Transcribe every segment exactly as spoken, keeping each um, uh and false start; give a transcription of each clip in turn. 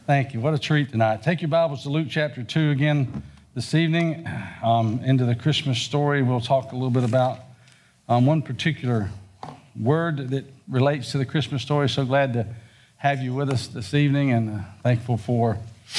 Thank you. What a treat tonight. Take your Bibles to Luke chapter two again this evening. Um, into the Christmas story, we'll talk a little bit about um, one particular word that relates to the Christmas story. So glad to have you with us this evening, and uh, thankful for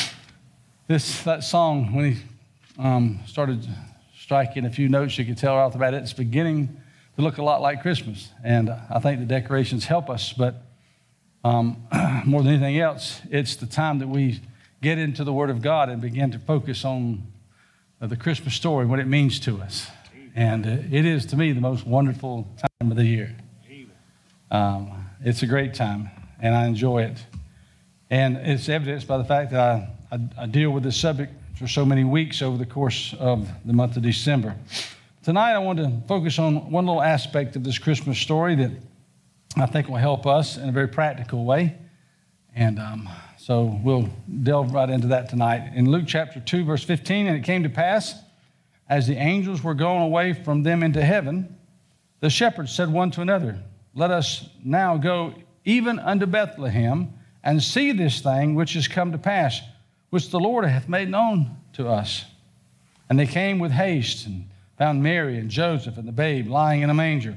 this that song. When he um, started striking a few notes, you could tell right off the bat it's beginning to look a lot like Christmas. And I think the decorations help us, but Um, more than anything else, it's the time that we get into the Word of God and begin to focus on uh, the Christmas story, what it means to us. And uh, it is, to me, the most wonderful time of the year. Um, it's a great time, and I enjoy it. And it's evidenced by the fact that I, I, I deal with this subject for so many weeks over the course of the month of December. Tonight, I want to focus on one little aspect of this Christmas story that I think will help us in a very practical way. And um, so we'll delve right into that tonight. In Luke chapter two, verse fifteen, and it came to pass, as the angels were going away from them into heaven, the shepherds said one to another, let us now go even unto Bethlehem, and see this thing which is come to pass, which the Lord hath made known to us. And they came with haste, and found Mary and Joseph and the babe lying in a manger.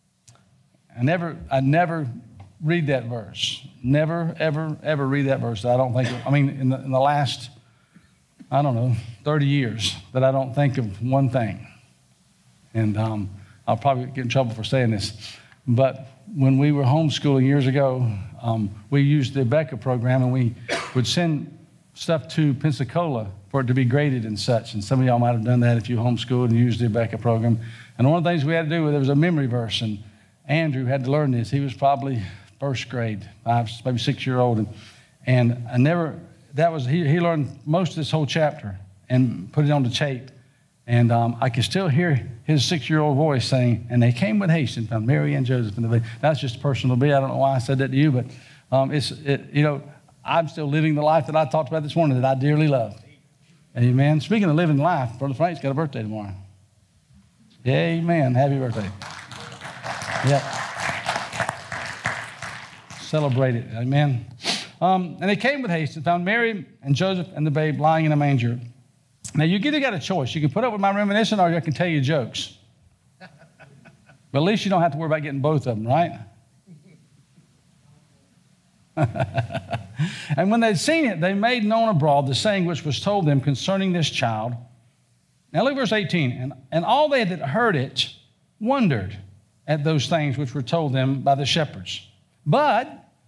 I never, I never read that verse. Never, ever, ever read that verse. I don't think, I mean, in the, in the last, I don't know, thirty years, that I don't think of one thing. And um, I'll probably get in trouble for saying this. But when we were homeschooling years ago, um, we used the Becca program, and we would send stuff to Pensacola for it to be graded and such. And some of y'all might have done that if you homeschooled and used the Becca program. And one of the things we had to do, there was a memory verse, and Andrew had to learn this. He was probably first grade, five, maybe six-year-old. And, and I never, that was, he, he learned most of this whole chapter and put it on the tape. And um, I can still hear his six-year-old voice saying, and they came with haste and found Mary and Joseph and the baby. That's just personal to me. I don't know why I said that to you, but um, it's, it, you know, I'm still living the life that I talked about this morning that I dearly love. Amen. Speaking of living life, Brother Frank's got a birthday tomorrow. Amen. Happy birthday. Yeah. Celebrate it. Amen. Um, and they came with haste and found Mary and Joseph and the babe lying in a manger. Now, you either got a choice. You can put up with my reminiscing, or I can tell you jokes. But at least you don't have to worry about getting both of them, right? And when they'd seen it, they made known abroad the saying which was told them concerning this child. Now, look at verse eighteen. And, and all they that heard it wondered at those things which were told them by the shepherds. But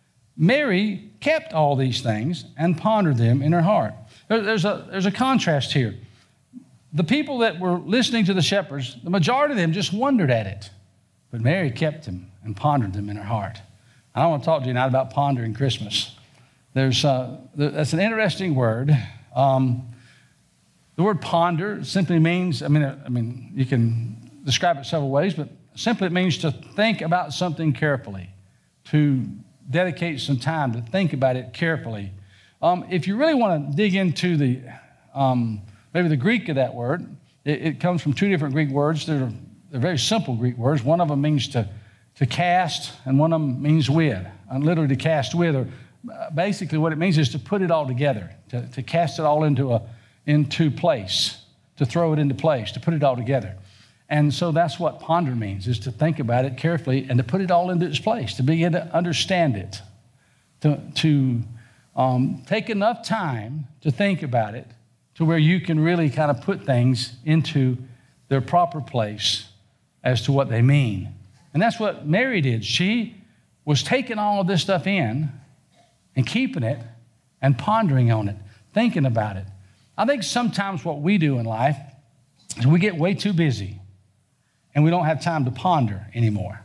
Mary kept all these things and pondered them in her heart. There, there's a, there's a contrast here. The people that were listening to the shepherds, the majority of them just wondered at it. But Mary kept them and pondered them in her heart. I want to talk to you tonight about pondering Christmas. There's uh, that's an interesting word. Um, the word ponder simply means, I mean, I mean, you can describe it several ways, but simply it means to think about something carefully, to dedicate some time to think about it carefully. Um, if you really want to dig into the, um, maybe the Greek of that word, it, it comes from two different Greek words. They're, they're very simple Greek words. One of them means to, to cast, and one of them means with, and literally to cast with, or basically what it means is to put it all together, to, to cast it all into a into place, to throw it into place, to put it all together. And so that's what ponder means, is to think about it carefully and to put it all into its place, to begin to understand it, to, to um, take enough time to think about it to where you can really kind of put things into their proper place as to what they mean. And that's what Mary did. She was taking all of this stuff in and keeping it and pondering on it, thinking about it. I think sometimes what we do in life is we get way too busy and we don't have time to ponder anymore.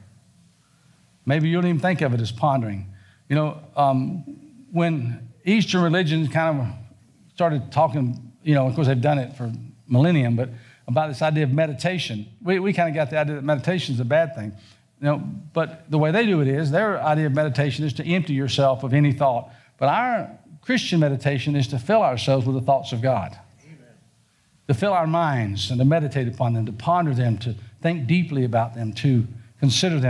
Maybe you don't even think of it as pondering. You know, um, when Eastern religions kind of started talking, you know, of course they've done it for millennium, but about this idea of meditation, we, we kind of got the idea that meditation is a bad thing. You know, but the way they do it is, their idea of meditation is to empty yourself of any thought. But our Christian meditation is to fill ourselves with the thoughts of God. Amen. To fill our minds and to meditate upon them, to ponder them, to think deeply about them, to consider them.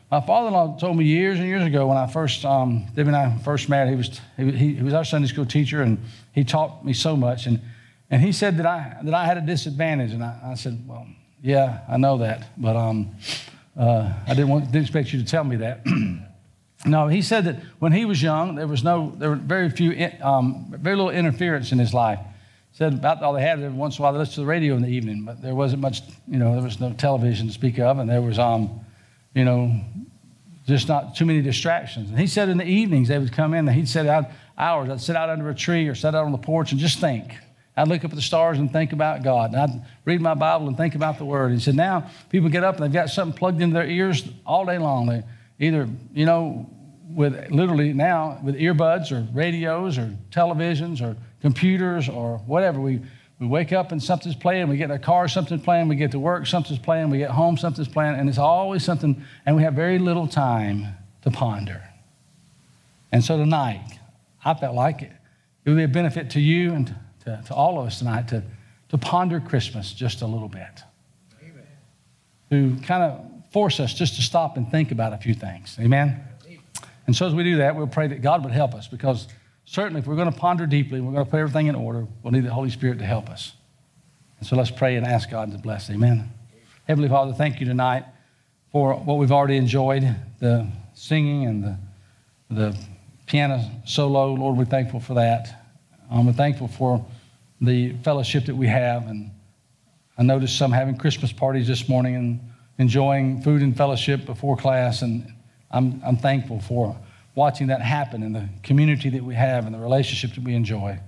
My father-in-law told me years and years ago when I first, um, Debbie and I first met, he was he, he was our Sunday school teacher, and he taught me so much. And and he said that I that I had a disadvantage, and I, I said, well, yeah, I know that, but um, uh, I didn't want didn't expect you to tell me that. No, he said that when he was young, there was no there were very few um, very little interference in his life. Said about all they had, every once in a while they listened to the radio in the evening, but there wasn't much, you know, there was no television to speak of, and there was, um, you know, just not too many distractions. And he said in the evenings they would come in, and he'd sit out hours. I'd sit out under a tree or sit out on the porch and just think. I'd look up at the stars and think about God, and I'd read my Bible and think about the Word. He said now people get up and they've got something plugged into their ears all day long. They either, you know, with literally now with earbuds or radios or televisions or computers or whatever. We we wake up and something's playing. We get in our car, something's playing. We get to work, something's playing. We get home, something's playing. And it's always something, and we have very little time to ponder. And so tonight, I felt like it, it would be a benefit to you and to, to all of us tonight to, to ponder Christmas just a little bit. Amen. To kind of force us just to stop and think about a few things. Amen? Amen. And so as we do that, we'll pray that God would help us, because certainly, if we're going to ponder deeply and we're going to put everything in order, we'll need the Holy Spirit to help us. And so let's pray and ask God to bless. Amen. Heavenly Father, thank you tonight for what we've already enjoyed, the singing and the, the piano solo. Lord, we're thankful for that. Um, we're thankful for the fellowship that we have. And I noticed some having Christmas parties this morning and enjoying food and fellowship before class. And I'm, I'm thankful for watching that happen in the community that we have and the relationship that we enjoy.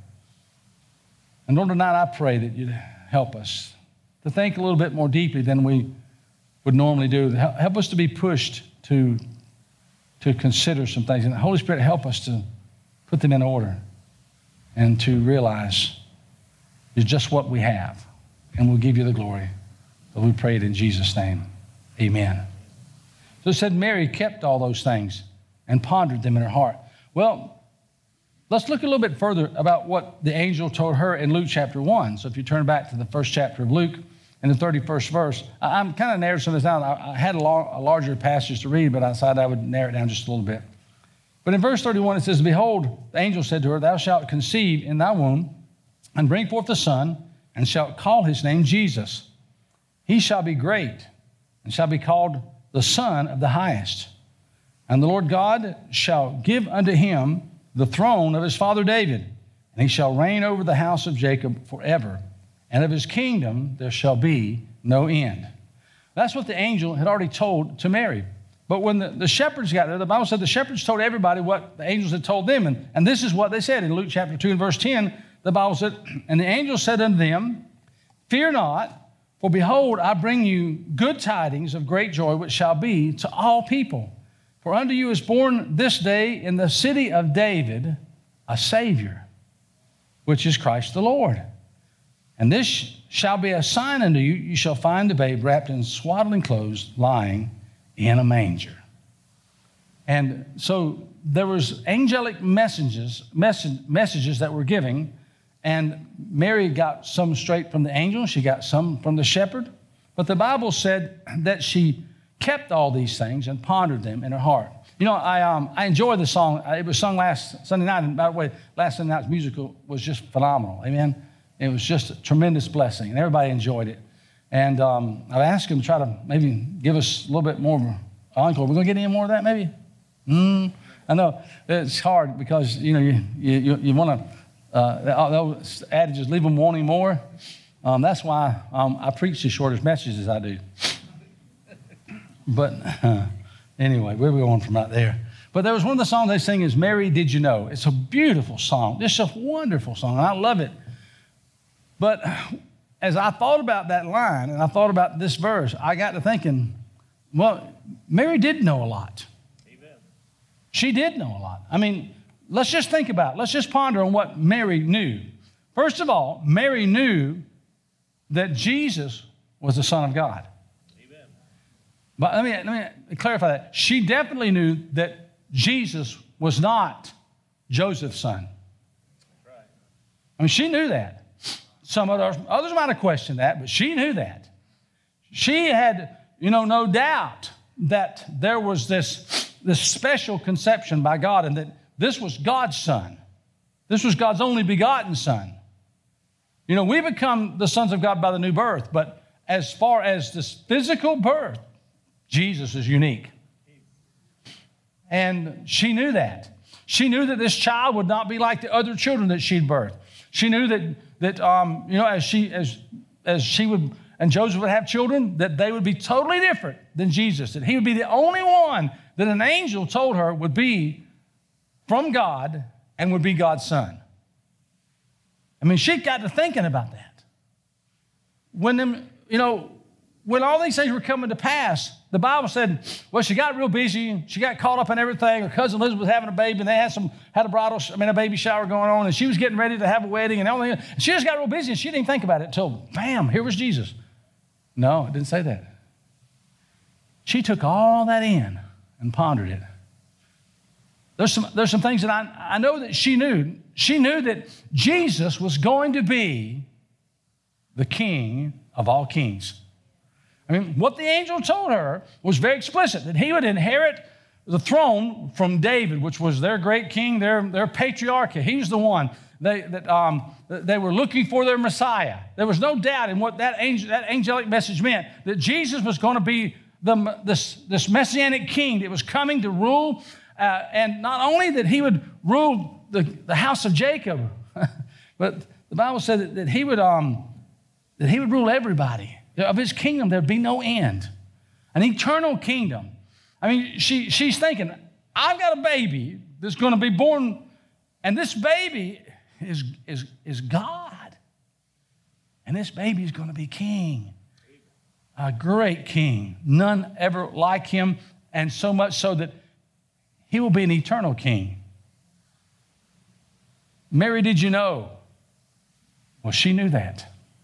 And Lord, tonight I pray that you'd help us to think a little bit more deeply than we would normally do. Help us to be pushed to, to consider some things. And the Holy Spirit, help us to put them in order and to realize it's just what we have. And we'll give you the glory. But we pray it in Jesus' name. Amen. So it said Mary kept all those things and pondered them in her heart. Well, let's look a little bit further about what the angel told her in Luke chapter one. So if you turn back to the first chapter of Luke and the thirty-first verse, I'm kind of narrowed some of this down. I had a, long, a larger passage to read, but I decided I would narrow it down just a little bit. But in verse thirty-one, it says, Behold, the angel said to her, Thou shalt conceive in thy womb and bring forth a son, and shalt call his name Jesus. He shall be great and shall be called the Son of the Highest. And the Lord God shall give unto him the throne of his father David, and he shall reign over the house of Jacob forever, and of his kingdom there shall be no end. That's what the angel had already told to Mary. But when the, the shepherds got there, the Bible said the shepherds told everybody what the angels had told them, and, and this is what they said in Luke chapter two and verse ten. The Bible said, And the angel said unto them, Fear not, for behold, I bring you good tidings of great joy, which shall be to all people. For unto you is born this day in the city of David a Savior, which is Christ the Lord. And this shall be a sign unto you. You shall find the babe wrapped in swaddling clothes, lying in a manger. And so there was angelic messages, message, messages that were giving, and Mary got some straight from the angel. She got some from the shepherd. But the Bible said that she kept all these things and pondered them in her heart. You know, I um, I enjoy the song. It was sung last Sunday night, and by the way, last Sunday night's musical was just phenomenal. Amen. It was just a tremendous blessing, and everybody enjoyed it. And um, I asked him to try to maybe give us a little bit more of an encore. We're going to get any more of that, maybe? Mm, I know it's hard because you know you you, you want to. Uh, those adages leave them wanting more. Um, that's why um, I preach the shortest messages I do. But uh, anyway, where are we going from right there? But there was one of the songs they sing is Mary, Did You Know? It's a beautiful song. It's a wonderful song, and I love it. But as I thought about that line and I thought about this verse, I got to thinking, well, Mary did know a lot. Amen. She did know a lot. I mean, let's just think about it. Let's just ponder on what Mary knew. First of all, Mary knew that Jesus was the Son of God. But let me, let me clarify that. She definitely knew that Jesus was not Joseph's son. Right. I mean, she knew that. Some others, others might have questioned that, but she knew that. She had, you know, no doubt that there was this, this special conception by God and that this was God's son. This was God's only begotten son. You know, we become the sons of God by the new birth, but as far as this physical birth, Jesus is unique. And she knew that. She knew that this child would not be like the other children that she'd birthed. She knew that, that um, you know, as she, as, as she would, and Joseph would have children, that they would be totally different than Jesus, that he would be the only one that an angel told her would be from God and would be God's son. I mean, she got to thinking about that. When them, you know, when all these things were coming to pass, the Bible said, well, she got real busy. She got caught up in everything. Her cousin Elizabeth was having a baby, and they had some had a bridal, I mean, a baby shower going on, and she was getting ready to have a wedding and everything. She just got real busy, and she didn't think about it until, bam, here was Jesus. No, it didn't say that. She took all that in and pondered it. There's some, there's some things that I, I know that she knew. She knew that Jesus was going to be the King of all kings. I mean, what the angel told her was very explicit, that he would inherit the throne from David, which was their great king, their, their patriarch. He's the one they, that um, they were looking for their Messiah. There was no doubt in what that, angel, that angelic message meant, that Jesus was going to be the, this, this messianic king that was coming to rule, uh, and not only that he would rule the, the house of Jacob, but the Bible said that, that, he would, um, that he would rule everybody. Of his kingdom, there'd be no end. An eternal kingdom. I mean, she, she's thinking, I've got a baby that's going to be born, and this baby is, is, is God. And this baby is going to be king. A great king. None ever like him, and so much so that he will be an eternal king. Mary, did you know? Well, she knew that.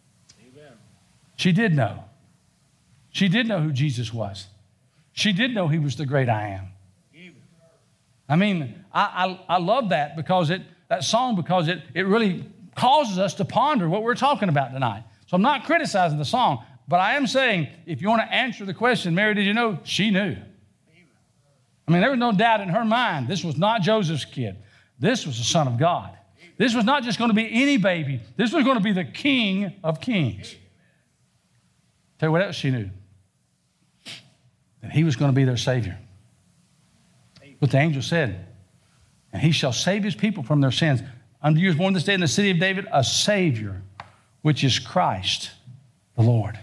She did know. She did know who Jesus was. She did know he was the great I am. I mean, I, I, I love that because it that song because it, it really causes us to ponder what we're talking about tonight. So I'm not criticizing the song, but I am saying if you want to answer the question, Mary, did you know? She knew. I mean, there was no doubt in her mind this was not Joseph's kid. This was the Son of God. This was not just going to be any baby. This was going to be the King of Kings. Tell you what else she knew. That he was going to be their Savior. What the angel said. And he shall save his people from their sins. Unto you is born this day in the city of David a Savior, which is Christ the Lord.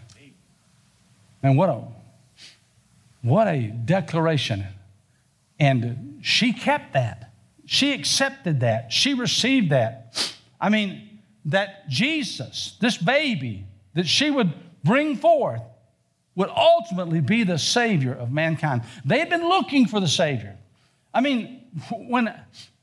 And what a, what a declaration. And she kept that. She accepted that. She received that. I mean, that Jesus, this baby, that she would bring forth would ultimately be the Savior of mankind. They had been looking for the Savior. I mean, when,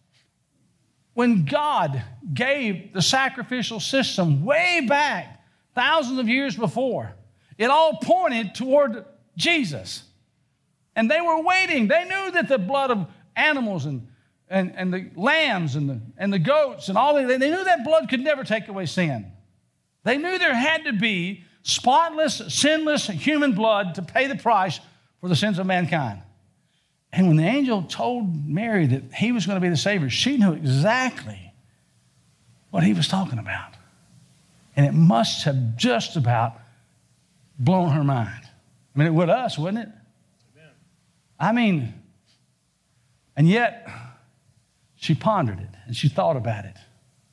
when God gave the sacrificial system way back, thousands of years before, it all pointed toward Jesus. And they were waiting. They knew that the blood of animals and, and, and the lambs and the, and the goats and all that, they knew that blood could never take away sin. They knew there had to be spotless, sinless human blood to pay the price for the sins of mankind. And when the angel told Mary that he was going to be the Savior, she knew exactly what he was talking about. And it must have just about blown her mind. I mean, it would us, wouldn't it? Amen. I mean, and yet she pondered it and she thought about it.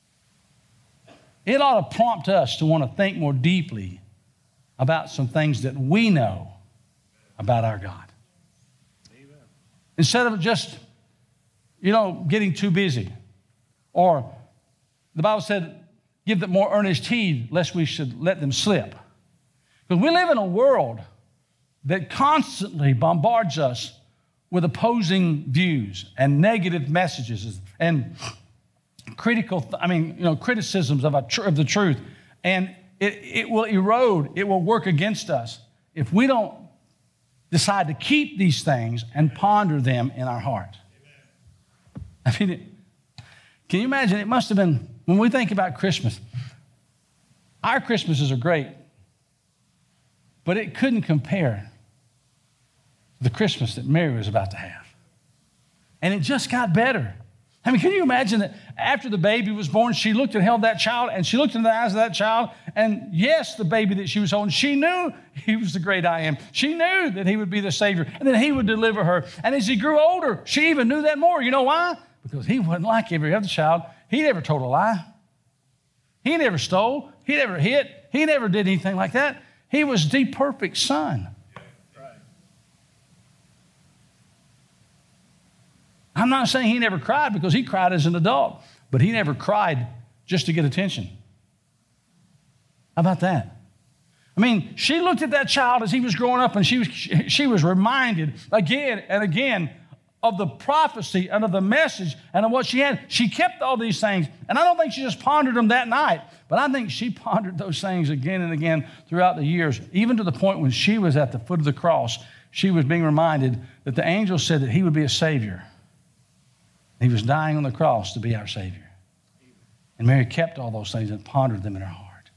It ought to prompt us to want to think more deeply about some things that we know about our God. Amen. Instead of just, you know, getting too busy. Or the Bible said, give them more earnest heed lest we should let them slip. Because we live in a world that constantly bombards us with opposing views and negative messages and critical, I mean, you know, criticisms of, a tr- of the truth. And it, it will erode, it will work against us if we don't decide to keep these things and ponder them in our heart. I mean, it, can you imagine? It must have been, when we think about Christmas, our Christmases are great, but it couldn't compare the Christmas that Mary was about to have. And it just got better. I mean, can you imagine that after the baby was born, she looked and held that child, and she looked in the eyes of that child, and yes, the baby that she was holding, she knew he was the great I am. She knew that he would be the Savior, and that he would deliver her. And as he grew older, she even knew that more. You know why? Because he wasn't like every other child. He never told a lie. He never stole. He never hit. He never did anything like that. He was the perfect son. I'm not saying he never cried, because he cried as an adult, but he never cried just to get attention. How about that? I mean, she looked at that child as he was growing up, and she was, she was reminded again and again of the prophecy and of the message and of what she had. She kept all these things, and I don't think she just pondered them that night, but I think she pondered those things again and again throughout the years, even to the point when she was at the foot of the cross. She was being reminded that the angel said that he would be a Savior. He was dying on the cross to be our Savior. And Mary kept all those things and pondered them in her heart.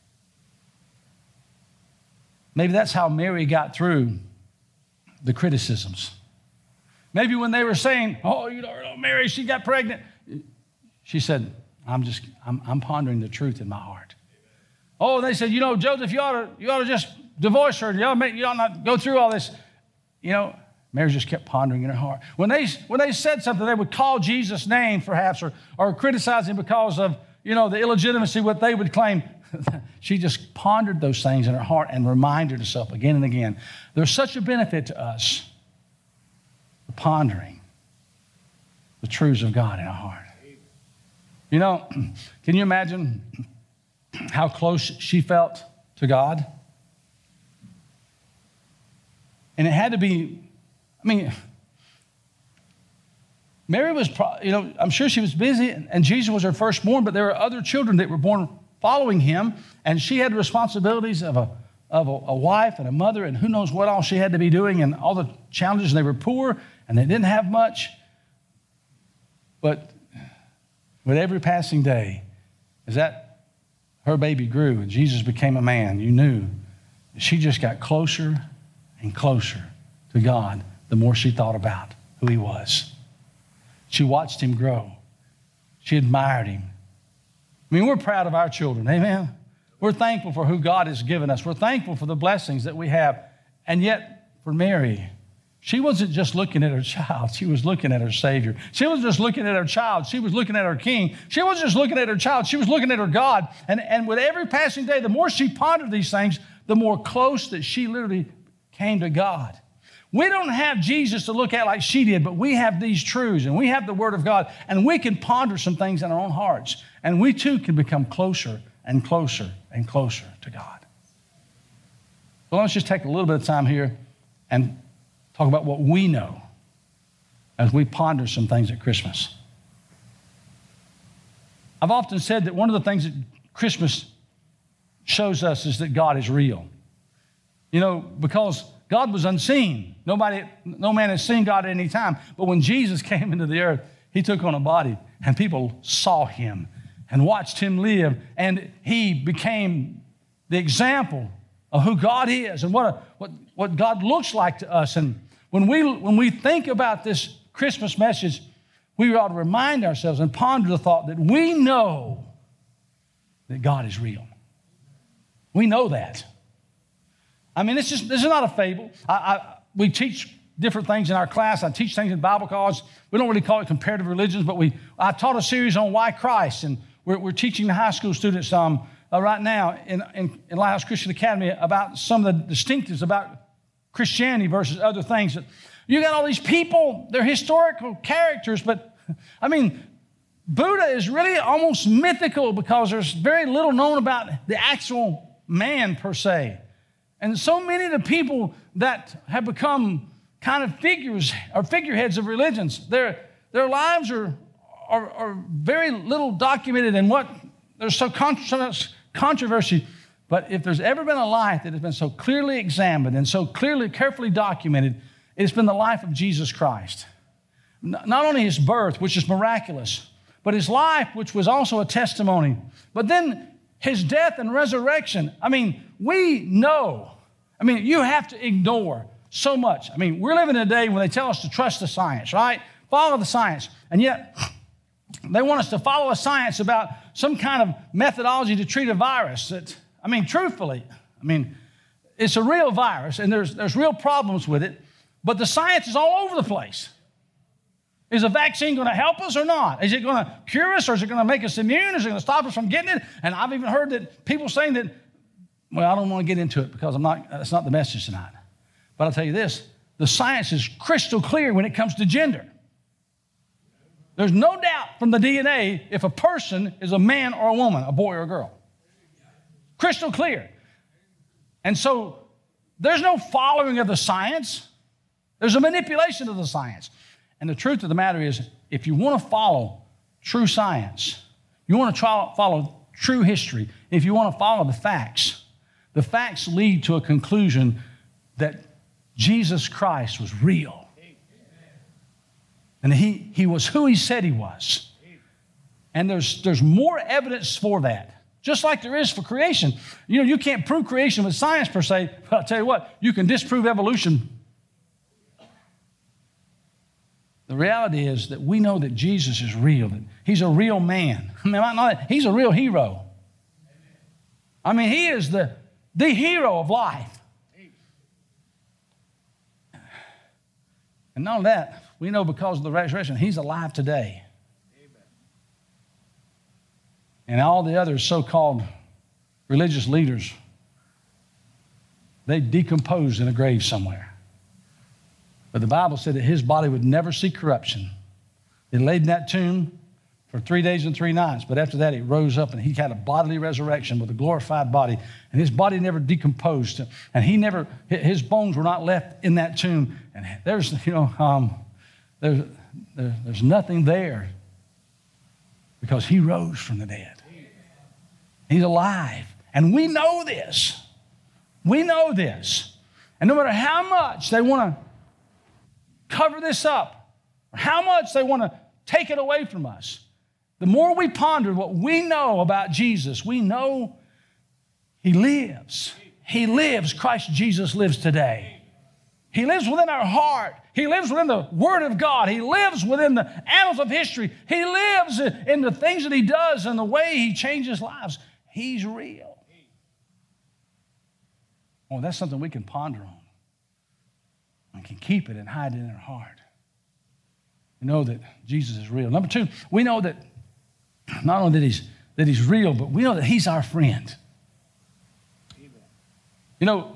Maybe that's how Mary got through the criticisms. Maybe when they were saying, oh, you know, Mary, she got pregnant. She said, I'm just, I'm, I'm pondering the truth in my heart. Oh, and they said, you know, Joseph, you ought to, you ought to just divorce her. You ought, make, you ought not go through all this. You know, Mary just kept pondering in her heart. When they, when they said something, they would call Jesus' name, perhaps, or, or criticize him because of, you know, the illegitimacy, what they would claim. She just pondered those things in her heart and reminded herself again and again. There's such a benefit to us for pondering the truths of God in our heart. You know, can you imagine how close she felt to God? And it had to be, I mean, Mary was, you know, I'm sure she was busy, and Jesus was her firstborn, but there were other children that were born following him, and she had responsibilities of a of a, a wife and a mother, and who knows what all she had to be doing, and all the challenges. And they were poor, and they didn't have much. But with every passing day, as that her baby grew and Jesus became a man, you knew she just got closer and closer to God the more she thought about who he was. She watched him grow. She admired him. I mean, we're proud of our children, amen? We're thankful for who God has given us. We're thankful for the blessings that we have. And yet, for Mary, she wasn't just looking at her child. She was looking at her Savior. She wasn't just looking at her child. She was looking at her King. She wasn't just looking at her child. She was looking at her God. And, and with every passing day, the more she pondered these things, the more close that she literally came to God. We don't have Jesus to look at like she did, but we have these truths, and we have the Word of God, and we can ponder some things in our own hearts, and we too can become closer and closer and closer to God. So let's just take a little bit of time here and talk about what we know as we ponder some things at Christmas. I've often said that one of the things that Christmas shows us is that God is real. You know, because God was unseen. Nobody, no man has seen God at any time. But when Jesus came into the earth, he took on a body, and people saw him and watched him live, and he became the example of who God is and what, a, what, what God looks like to us. And when we, when we think about this Christmas message, we ought to remind ourselves and ponder the thought that we know that God is real. We know that. I mean, it's just, this is not a fable. I, I, we teach different things in our class. I teach things in Bible college. We don't really call it comparative religions, but we I taught a series on why Christ, and we're, we're teaching the high school students um, uh, right now in, in, in Lighthouse Christian Academy about some of the distinctives about Christianity versus other things. You got all these people, they're historical characters, but I mean, Buddha is really almost mythical because there's very little known about the actual man per se. And so many of the people that have become kind of figures or figureheads of religions, their, their lives are, are, are very little documented, and what there's so, con- so much controversy. But if there's ever been a life that has been so clearly examined and so clearly, carefully documented, it's been the life of Jesus Christ. Not only his birth, which is miraculous, but his life, which was also a testimony. But then his death and resurrection. I mean, we know. I mean, you have to ignore so much. I mean, we're living in a day when they tell us to trust the science, right? Follow the science. And yet, they want us to follow a science about some kind of methodology to treat a virus that, I mean, truthfully, I mean, it's a real virus, and there's, there's real problems with it, but the science is all over the place. Is a vaccine going to help us or not? Is it going to cure us, or is it going to make us immune? Is it going to stop us from getting it? And I've even heard that people saying that, well, I don't want to get into it because I'm not, that's not the message tonight. But I'll tell you this, the science is crystal clear when it comes to gender. There's no doubt from the D N A if a person is a man or a woman, a boy or a girl. Crystal clear. And so there's no following of the science. There's a manipulation of the science. And the truth of the matter is, if you want to follow true science, you want to try, follow true history, if you want to follow the facts, the facts lead to a conclusion that Jesus Christ was real. And he, he was who he said he was. And there's, there's more evidence for that, just like there is for creation. You know, you can't prove creation with science per se, but I'll tell you what, you can disprove evolution. The reality is that we know that Jesus is real, that he's a real man. I mean, not, he's a real hero. I mean, he is the, the hero of life. And not only that, we know because of the resurrection, he's alive today. And all the other so-called religious leaders, they decomposed in a grave somewhere. But the Bible said that his body would never see corruption. He laid in that tomb for three days and three nights. But after that, he rose up and he had a bodily resurrection with a glorified body. And his body never decomposed. And he never, his bones were not left in that tomb. And there's, you know, um, there's, there, there's nothing there because he rose from the dead. He's alive. And we know this. We know this. And no matter how much they want to cover this up, or how much they want to take it away from us, the more we ponder what we know about Jesus, we know he lives. He lives. Christ Jesus lives today. He lives within our heart. He lives within the Word of God. He lives within the annals of history. He lives in the things that he does and the way he changes lives. He's real. Oh, that's something we can ponder on. We can keep it and hide it in our heart. We know that Jesus is real. Number two, we know that not only that he's, that he's real, but we know that he's our friend. Amen. You know,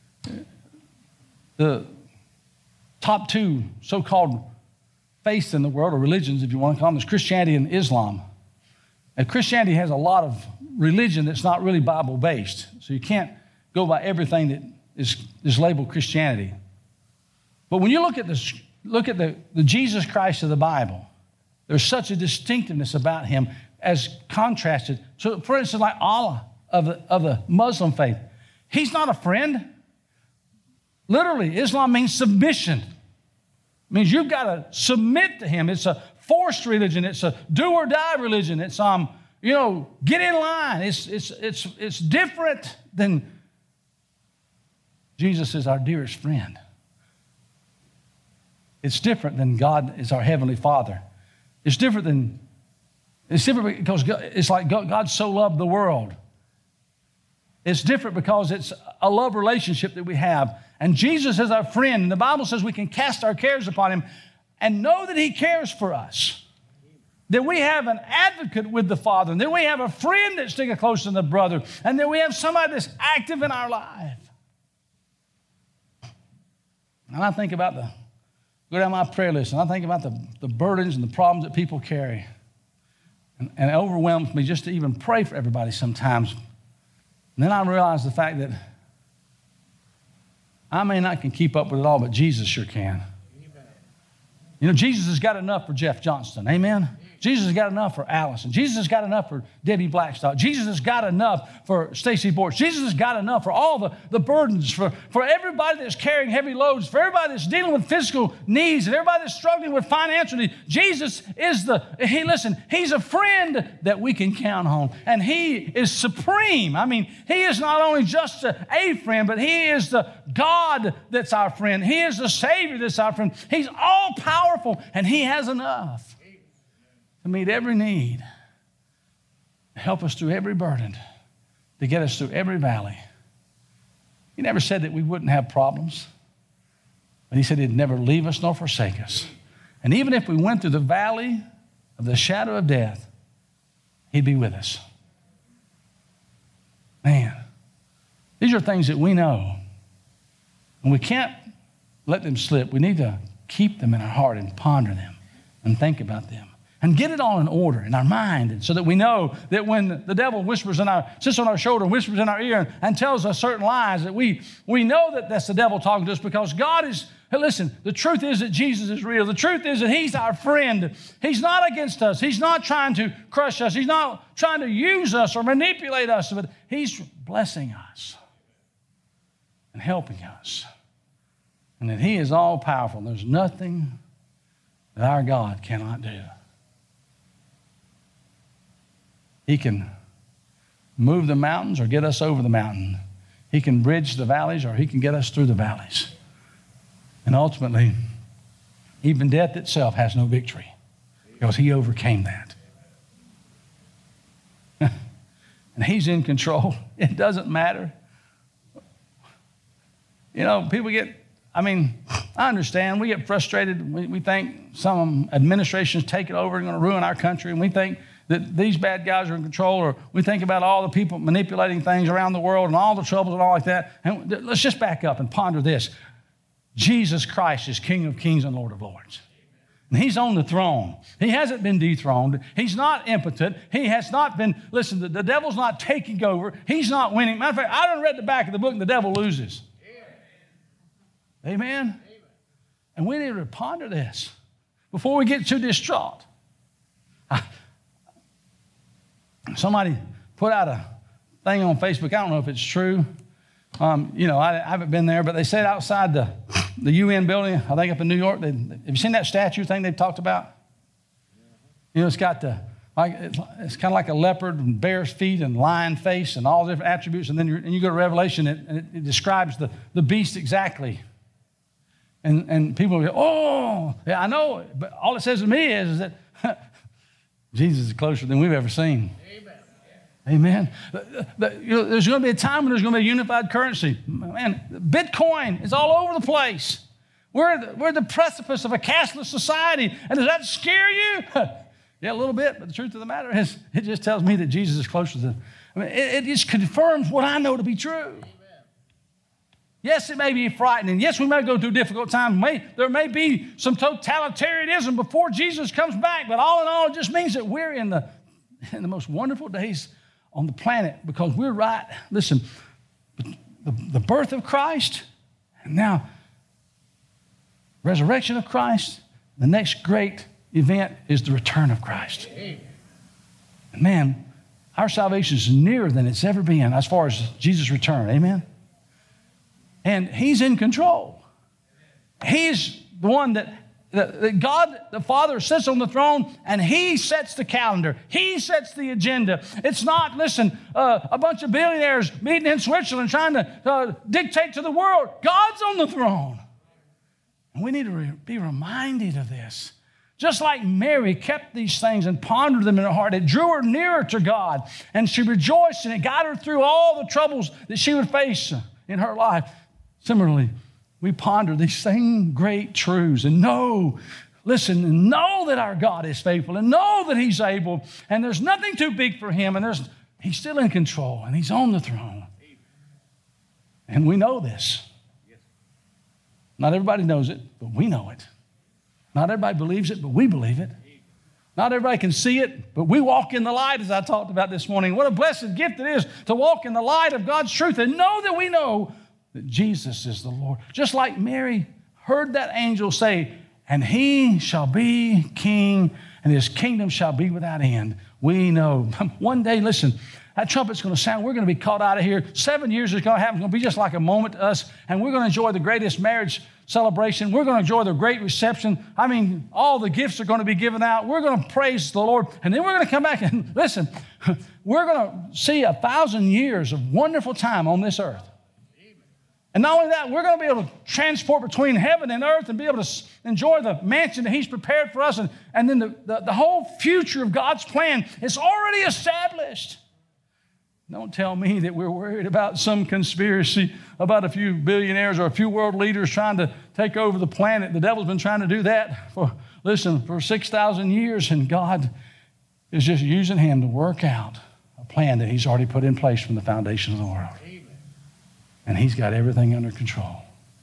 the top two so-called faiths in the world, or religions, if you want to call them, is Christianity and Islam. And Christianity has a lot of religion that's not really Bible-based. So you can't go by everything that is, is labeled Christianity. But when you look at this, look at the, the Jesus Christ of the Bible, there's such a distinctiveness about him as contrasted. So, for instance, like Allah of the, of the Muslim faith, he's not a friend. Literally, Islam means submission. It means you've got to submit to him. It's a forced religion. It's a do or die religion. It's um, you know, get in line. It's it's it's it's different than Jesus is our dearest friend. It's different than God is our heavenly Father. It's different than, it's different because God, it's like God, God so loved the world. It's different because it's a love relationship that we have. And Jesus is our friend. And the Bible says we can cast our cares upon him and know that he cares for us. That we have an advocate with the Father. And that we have a friend that's sticking closer than a brother. And that we have somebody that's active in our life. And I think about the, go down my prayer list, and I think about the, the burdens and the problems that people carry. And, and it overwhelms me just to even pray for everybody sometimes. And then I realize the fact that I may not can keep up with it all, but Jesus sure can. Amen. You know, Jesus has got enough for Jeff Johnston. Amen? Jesus has got enough for Allison. Jesus has got enough for Debbie Blackstock. Jesus has got enough for Stacy Borch. Jesus has got enough for all the, the burdens, for, for everybody that's carrying heavy loads, for everybody that's dealing with physical needs, and everybody that's struggling with financial needs. Jesus is the, he, listen, he's a friend that we can count on. And he is supreme. I mean, he is not only just a, a friend, but he is the God that's our friend. He is the Savior that's our friend. He's all powerful, and He has enough to meet every need, to help us through every burden, to get us through every valley. He never said that we wouldn't have problems, but He said He'd never leave us nor forsake us. And even if we went through the valley of the shadow of death, He'd be with us. Man, these are things that we know, and we can't let them slip. We need to keep them in our heart and ponder them and think about them and get it all in order in our mind, and so that we know that when the devil whispers in our, sits on our shoulder, whispers in our ear, and, and tells us certain lies, that we, we know that that's the devil talking to us, because God is, hey, listen, the truth is that Jesus is real. The truth is that He's our friend. He's not against us. He's not trying to crush us. He's not trying to use us or manipulate us, but He's blessing us and helping us. And that He is all powerful. There's nothing that our God cannot do. He can move the mountains or get us over the mountain. He can bridge the valleys or He can get us through the valleys. And ultimately, even death itself has no victory, because He overcame that. And He's in control. It doesn't matter. You know, people get, I mean, I understand. We get frustrated. We, we think some administrations take it over and going to ruin our country. And we think that these bad guys are in control, or we think about all the people manipulating things around the world and all the troubles and all like that. And let's just back up and ponder this. Jesus Christ is King of kings and Lord of lords. And He's on the throne. He hasn't been dethroned. He's not impotent. He has not been, listen, the, the devil's not taking over. He's not winning. Matter of fact, I done read the back of the book and the devil loses. Amen? Amen? And we need to ponder this before we get too distraught. I, somebody put out a thing on Facebook. I don't know if it's true. Um, you know, I, I haven't been there, but they said outside the, the U N building, I think up in New York, they, have you seen that statue thing they've talked about? You know, it's got the, like, it's, it's kind of like a leopard and bear's feet and lion face and all different attributes. And then you're, and you go to Revelation, it, and it, it describes the, the beast exactly. And, and people will go, oh, yeah, I know. But all it says to me is, is that Jesus is closer than we've ever seen. Amen. Amen. The, the, you know, there's going to be a time when there's going to be a unified currency. Man, Bitcoin is all over the place. We're the, we're the precipice of a cashless society. And does that scare you? Yeah, a little bit. But the truth of the matter is, it just tells me that Jesus is closer than, I mean, it, it just confirms what I know to be true. Yes, it may be frightening. Yes, we may go through difficult times. May, there may be some totalitarianism before Jesus comes back. But all in all, it just means that we're in the, in the most wonderful days on the planet, because we're right. Listen, the, the birth of Christ, and now resurrection of Christ, the next great event is the return of Christ. And man, our salvation is nearer than it's ever been as far as Jesus' return. Amen? And He's in control. He's the one that, that, that God, the Father, sits on the throne, and He sets the calendar. He sets the agenda. It's not, listen, uh, a bunch of billionaires meeting in Switzerland trying to uh, dictate to the world. God's on the throne. And we need to re- be reminded of this. Just like Mary kept these things and pondered them in her heart, it drew her nearer to God, and she rejoiced, and it got her through all the troubles that she would face in her life. Similarly, we ponder these same great truths and know, listen, and know that our God is faithful, and know that He's able, and there's nothing too big for Him, and there's, He's still in control, and He's on the throne. And we know this. Not everybody knows it, but we know it. Not everybody believes it, but we believe it. Not everybody can see it, but we walk in the light, as I talked about this morning. What a blessed gift it is to walk in the light of God's truth and know that we know that Jesus is the Lord. Just like Mary heard that angel say, and He shall be king, and His kingdom shall be without end. We know. One day, listen, that trumpet's going to sound. We're going to be called out of here. Seven years is going to happen. It's going to be just like a moment to us, and we're going to enjoy the greatest marriage celebration. We're going to enjoy the great reception. I mean, all the gifts are going to be given out. We're going to praise the Lord, and then we're going to come back and listen. We're going to see a thousand years of wonderful time on this earth. And not only that, we're going to be able to transport between heaven and earth and be able to enjoy the mansion that He's prepared for us. And, and then the, the, the whole future of God's plan is already established. Don't tell me that we're worried about some conspiracy about a few billionaires or a few world leaders trying to take over the planet. The devil's been trying to do that for, listen, for six thousand years, and God is just using him to work out a plan that He's already put in place from the foundation of the world. And He's got everything under control.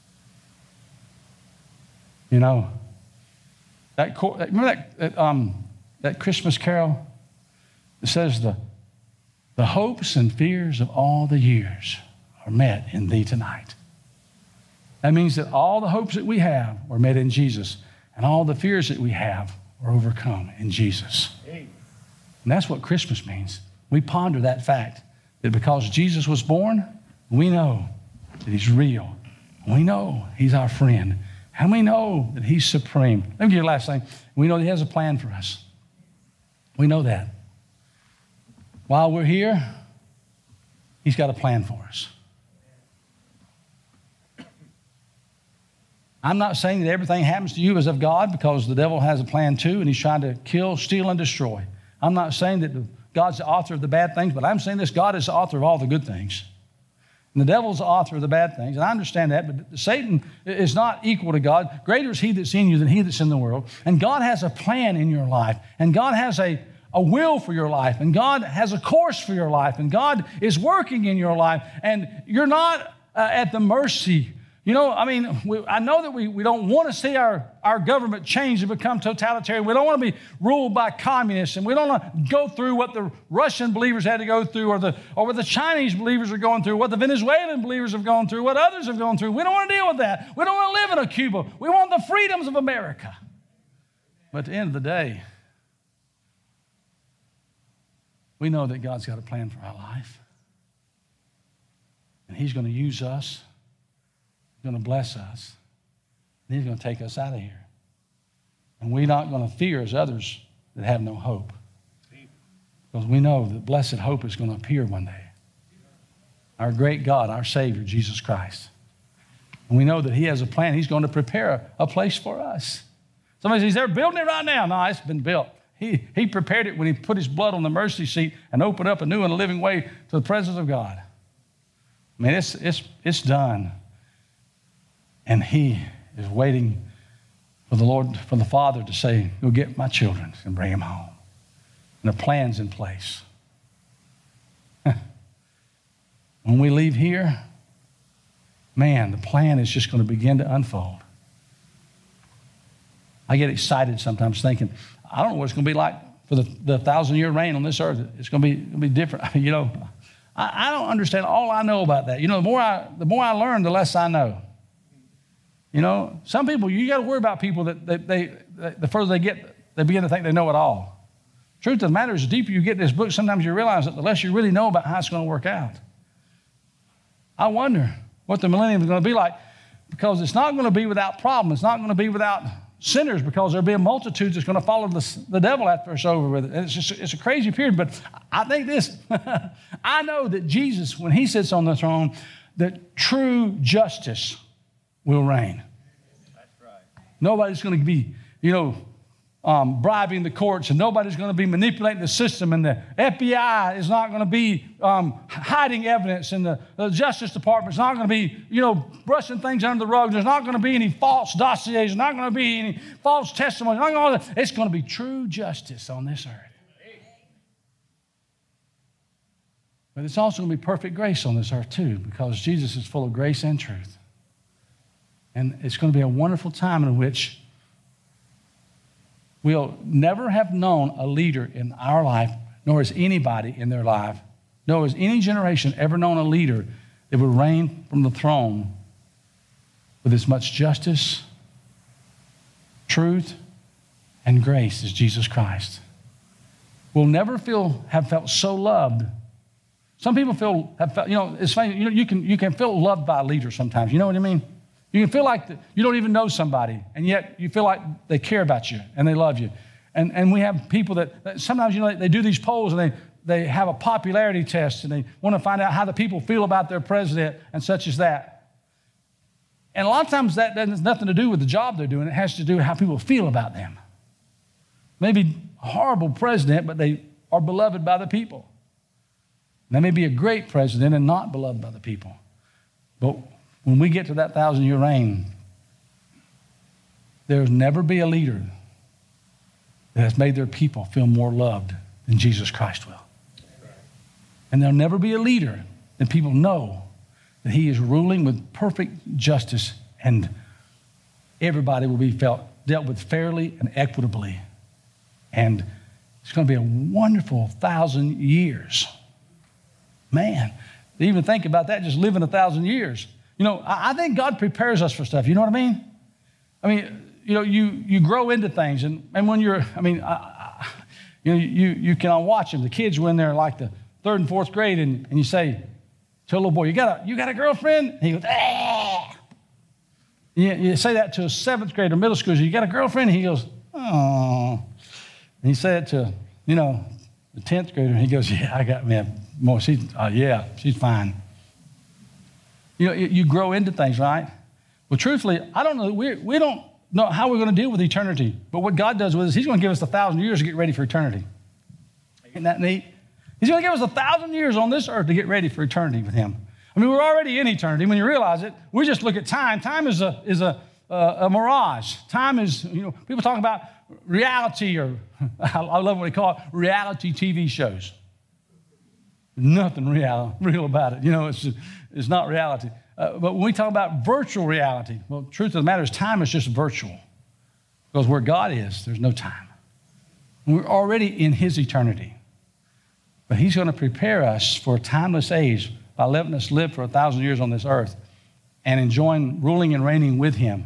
You know, that remember that, that, um, that Christmas carol? It says the, the hopes and fears of all the years are met in Thee tonight. That means that all the hopes that we have are met in Jesus, and all the fears that we have are overcome in Jesus. And that's what Christmas means. We ponder that fact, that because Jesus was born, we know that He's real. We know He's our friend. And we know that He's supreme. Let me give you the last thing. We know that He has a plan for us. We know that. While we're here, He's got a plan for us. I'm not saying that everything happens to you is of God, because the devil has a plan too, and he's trying to kill, steal, and destroy. I'm not saying that God's the author of the bad things, but I'm saying this: God is the author of all the good things. And the devil's the author of the bad things, and I understand that, but Satan is not equal to God. Greater is he that's in you than he that's in the world. And God has a plan in your life, and God has a, a will for your life, and God has a course for your life, and God is working in your life, and you're not uh, at the mercy. You know, I mean, we, I know that we, we don't want to see our, our government change and become totalitarian. We don't want to be ruled by communists, and we don't want to go through what the Russian believers had to go through, or, the, or what the Chinese believers are going through, what the Venezuelan believers have gone through, what others have gone through. We don't want to deal with that. We don't want to live in a Cuba. We want the freedoms of America. But at the end of the day, we know that God's got a plan for our life, and He's going to use us. He's going to bless us, and He's going to take us out of here. And we're not going to fear as others that have no hope, because we know that blessed hope is going to appear one day. Our great God, our Savior, Jesus Christ. And we know that He has a plan. He's going to prepare a place for us. Somebody says, they're building it right now. No, it's been built. He, he prepared it when He put His blood on the mercy seat and opened up a new and a living way to the presence of God. I mean, it's, it's, it's done. And He is waiting for the Lord, for the Father to say, go get my children and bring them home. And the plan's in place. When we leave here, man, the plan is just going to begin to unfold. I get excited sometimes thinking, I don't know what it's going to be like for the, the thousand-year reign on this earth. It's going to be, going to be different. You know, I, I don't understand all I know about that. You know, the more I, the more I learn, the less I know. You know, some people, you got to worry about people that they, they, they, the further they get, they begin to think they know it all. Truth of the matter is, the deeper you get in this book, sometimes you realize that the less you really know about how it's going to work out. I wonder what the millennium is going to be like, because it's not going to be without problem. It's not going to be without sinners, because there'll be a multitude that's going to follow the, the devil after it's over with it. And it's just, it's a crazy period, but I think this, I know that Jesus, when He sits on the throne, that true justice will reign. That's right. Nobody's going to be, you know, um, bribing the courts, and nobody's going to be manipulating the system, and the F B I is not going to be um, hiding evidence, and the, the Justice Department is not going to be, you know, brushing things under the rug. There's not going to be any false dossiers. There's not going to be any false testimony. Not going to, it's going to be true justice on this earth. But it's also going to be perfect grace on this earth too, because Jesus is full of grace and truth. And it's going to be a wonderful time in which we'll never have known a leader in our life, nor has anybody in their life, nor has any generation ever known a leader that would reign from the throne with as much justice, truth, and grace as Jesus Christ. We'll never feel have felt so loved. Some people feel have felt, you know, it's funny, you know, you can you can feel loved by a leader sometimes. You know what I mean? You can feel like the, you don't even know somebody, and yet you feel like they care about you and they love you. And and we have people that, that sometimes, you know, they, they do these polls, and they, they have a popularity test, and they want to find out how the people feel about their president and such as that. And a lot of times that has nothing to do with the job they're doing. It has to do with how people feel about them. Maybe a horrible president, but they are beloved by the people. They may be a great president and not beloved by the people. But when we get to that thousand-year reign, there will never be a leader that has made their people feel more loved than Jesus Christ will. And there'll never be a leader that people know that he is ruling with perfect justice and everybody will be felt, dealt with fairly and equitably. And it's going to be a wonderful thousand years. Man, to even think about that, just living a thousand years. You know, I, I think God prepares us for stuff. You know what I mean? I mean, you know, you you grow into things. And, and when you're, I mean, I, I, you know, you, you can watch them. The kids when they're like the third and fourth grade and, and you say to a little boy, you got a, you got a girlfriend? And he goes, ah. You, you say that to a seventh grader, middle schooler, you got a girlfriend? And he goes, oh. And you say it to, you know, the tenth grader, and he goes, yeah, I got me more. She's, uh, yeah, she's fine. You know, you, you grow into things, right? Well, truthfully, I don't know. We we don't know how we're going to deal with eternity. But what God does with us, he's going to give us a thousand years to get ready for eternity. Isn't that neat? He's going to give us a thousand years on this earth to get ready for eternity with him. I mean, we're already in eternity. When you realize it, we just look at time. Time is a is a a, a mirage. Time is, you know, people talk about reality, or I love what they call it, reality T V shows. Nothing real, real about it. You know, it's, it's not reality. Uh, but when we talk about virtual reality, well, the truth of the matter is time is just virtual. Because where God is, there's no time. And we're already in his eternity. But he's going to prepare us for a timeless age by letting us live for a thousand years on this earth and enjoying ruling and reigning with him.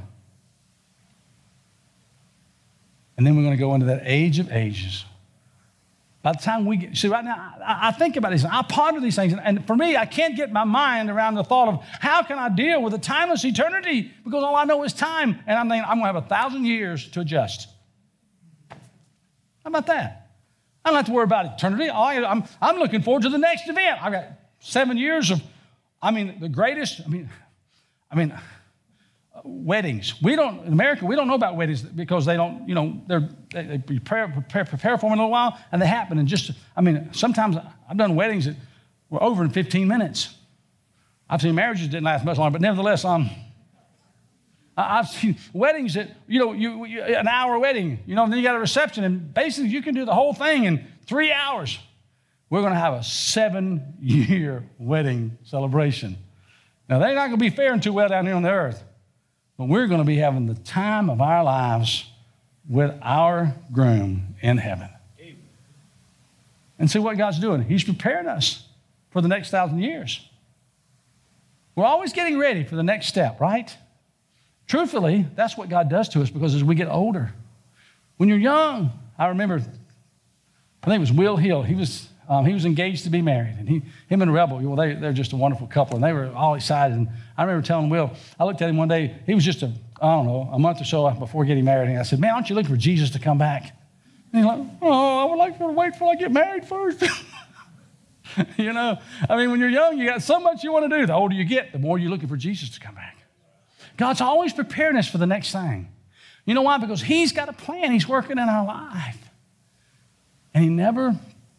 And then we're going to go into that age of ages. By the time we get, see, right now, I, I think about these, I ponder these things, and, and for me, I can't get my mind around the thought of how can I deal with a timeless eternity, because all I know is time, and I'm thinking I'm going to have a thousand years to adjust. How about that? I don't have to worry about eternity. I, I'm, I'm looking forward to the next event. I've got seven years of, I mean, the greatest, I mean, I mean, weddings. We don't, in America, we don't know about weddings because they don't, you know, they're, they, they prepare, prepare, prepare for them in a little while, and they happen. And just, I mean, sometimes I've done weddings that were over in fifteen minutes. I've seen marriages that didn't last much longer, but nevertheless, um, I've seen weddings that, you know, you, you an hour wedding, you know, then you got a reception, and basically you can do the whole thing in three hours. We're going to have a seven-year wedding celebration. Now, they're not going to be faring too well down here on the earth. But we're going to be having the time of our lives with our groom in heaven. And see what God's doing. He's preparing us for the next thousand years. We're always getting ready for the next step, right? Truthfully, that's what God does to us, because as we get older, when you're young, I remember, I think it was Will Hill. He was um, he was engaged to be married, and he, him and Rebel, well, they, they're just a wonderful couple, and they were all excited. And I remember telling Will, I looked at him one day, he was just a, I don't know, a month or so before getting married, and I said, man, aren't you looking for Jesus to come back? And he's like, oh, I would like to wait till I get married first. You know, I mean, when you're young, you got so much you want to do. The older you get, the more you're looking for Jesus to come back. God's always preparing us for the next thing. You know why? Because he's got a plan. He's working in our life. And he never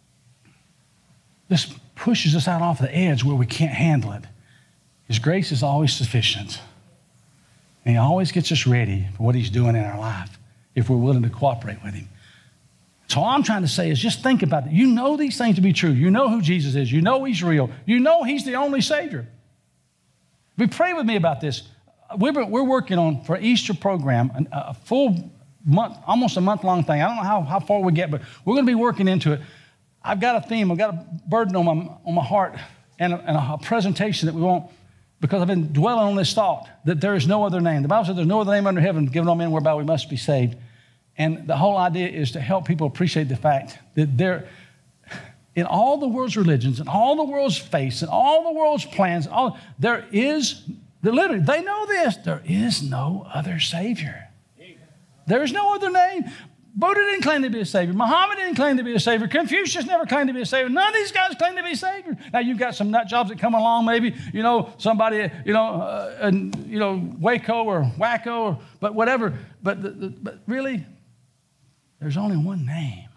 just pushes us out off the edge where we can't handle it. His grace is always sufficient. And he always gets us ready for what he's doing in our life if we're willing to cooperate with him. So all I'm trying to say is just think about it. You know these things to be true. You know who Jesus is. You know he's real. You know he's the only Savior. But pray with me about this. We're, we're working on, for Easter program, a full month, almost a month-long thing. I don't know how, how far we get, but we're going to be working into it. I've got a theme. I've got a burden on my, on my heart and, a, and a presentation that we want, because I've been dwelling on this thought that there is no other name. The Bible says there's no other name under heaven given on men whereby we must be saved. And the whole idea is to help people appreciate the fact that there, in all the world's religions, and all the world's faiths, and all the world's plans, all, there is, literally, they know this, there is no other Savior. There is no other name. Buddha didn't claim to be a savior. Muhammad didn't claim to be a savior. Confucius never claimed to be a savior. None of these guys claim to be saviors. Now, you've got some nut jobs that come along, maybe, you know, somebody, you know, uh, and, you know, Waco or Wacko, or, but whatever. But, the, the, but really, there's only one name.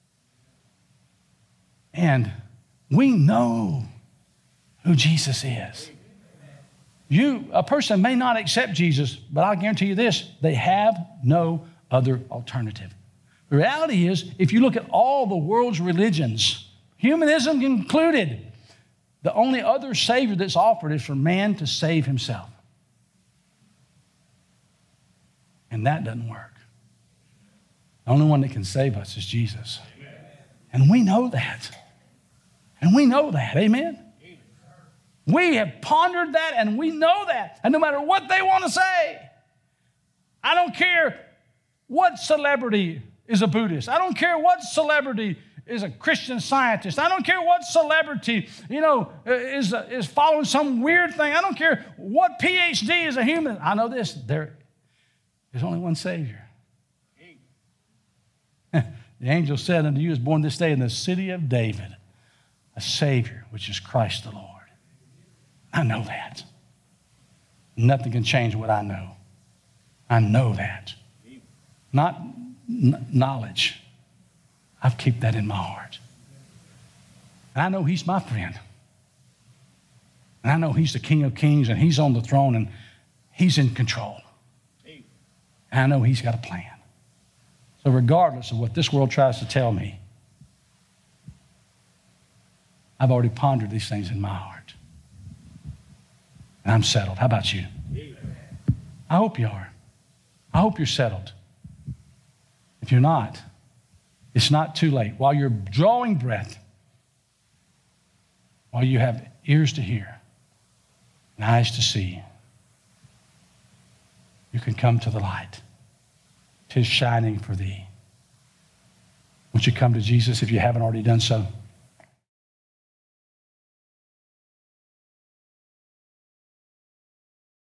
And we know who Jesus is. You, a person may not accept Jesus, but I'll guarantee you this, they have no other alternative. The reality is, if you look at all the world's religions, humanism included, the only other Savior that's offered is for man to save himself. And that doesn't work. The only one that can save us is Jesus. And we know that. And we know that. Amen? We have pondered that, and we know that. And no matter what they want to say, I don't care what celebrity is a Buddhist. I don't care what celebrity is a Christian Scientist. I don't care what celebrity, you know, is, is following some weird thing. I don't care what P H D is a human. I know this, there is only one Savior. The angel said unto you is born this day in the city of David a Savior, which is Christ the Lord. I know that. Nothing can change what I know. I know that. Not n- knowledge. I keep that in my heart. And I know he's my friend. And I know he's the King of Kings, and he's on the throne, and he's in control. And I know he's got a plan. So regardless of what this world tries to tell me, I've already pondered these things in my heart. And I'm settled. How about you? I hope you are. I hope you're settled. If you're not, it's not too late. While you're drawing breath, while you have ears to hear and eyes to see, you can come to the light. 'Tis shining for thee. Won't you come to Jesus if you haven't already done so?